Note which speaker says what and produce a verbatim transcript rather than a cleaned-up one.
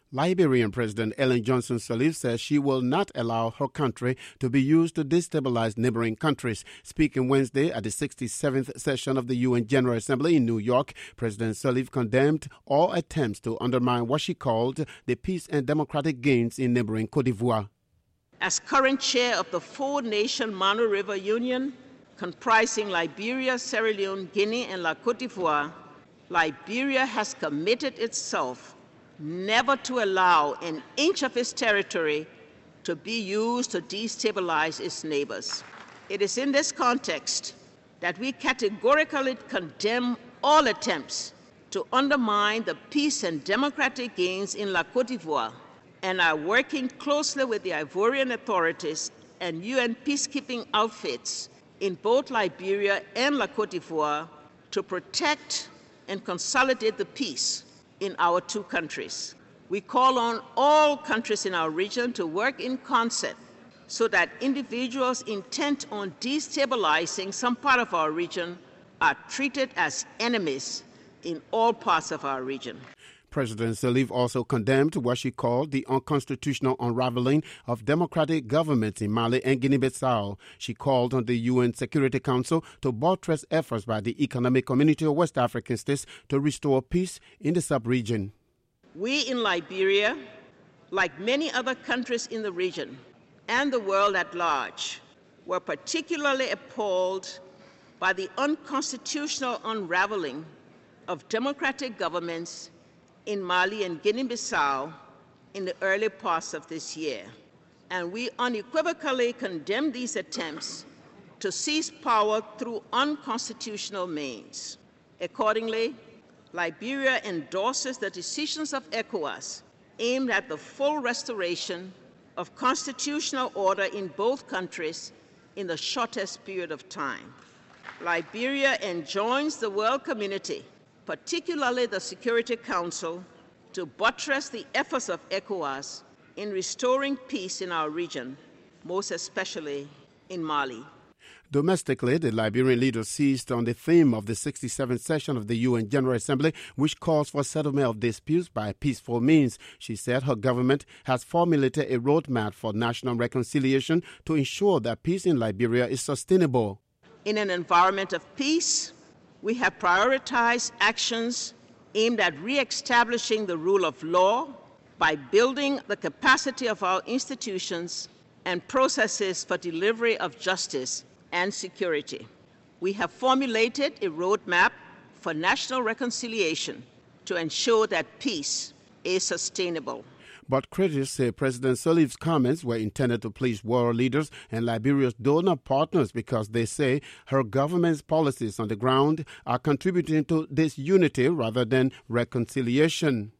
Speaker 1: Liberian President Ellen Johnson Sirleaf says she will not allow her country to be used to destabilize neighboring countries. Speaking Wednesday at the sixty-seventh session of the U N General Assembly in New York, President Sirleaf condemned all attempts to undermine what she called the peace and democratic gains in neighboring Côte d'Ivoire.
Speaker 2: As current chair of the four-nation Mano River Union, comprising Liberia, Sierra Leone, Guinea, and La Côte d'Ivoire, Liberia has committed itself never to allow an inch of its territory to be used to destabilize its neighbors. It is in this context that we categorically condemn all attempts to undermine the peace and democratic gains in La Côte d'Ivoire and are working closely with the Ivorian authorities and U N peacekeeping outfits in both Liberia and La Côte d'Ivoire to protect and consolidate the peace in our two countries. We call on all countries in our region to work in concert so that individuals intent on destabilizing some part of our region are treated as enemies in all parts of our region.
Speaker 1: President Sirleaf also condemned what she called the unconstitutional unraveling of democratic governments in Mali and Guinea-Bissau. She called on the U N Security Council to buttress efforts by the Economic Community of West African States to restore peace in the sub-region.
Speaker 2: We in Liberia, like many other countries in the region and the world at large, were particularly appalled by the unconstitutional unraveling of democratic governments in Mali and Guinea-Bissau in the early parts of this year. And we unequivocally condemn these attempts to seize power through unconstitutional means. Accordingly, Liberia endorses the decisions of ECOWAS aimed at the full restoration of constitutional order in both countries in the shortest period of time. Liberia enjoins the world community, particularly the Security Council, to buttress the efforts of ECOWAS in restoring peace in our region, most especially in Mali.
Speaker 1: Domestically, the Liberian leader seized on the theme of the sixty-seventh session of the U N General Assembly, which calls for settlement of disputes by peaceful means. She said her government has formulated a roadmap for national reconciliation to ensure that peace in Liberia is sustainable.
Speaker 2: In an environment of peace, we have prioritized actions aimed at re-establishing the rule of law by building the capacity of our institutions and processes for delivery of justice and security. We have formulated a roadmap for national reconciliation to ensure that peace is sustainable.
Speaker 1: But critics say President Sirleaf's comments were intended to please world leaders and Liberia's donor partners because they say her government's policies on the ground are contributing to disunity rather than reconciliation.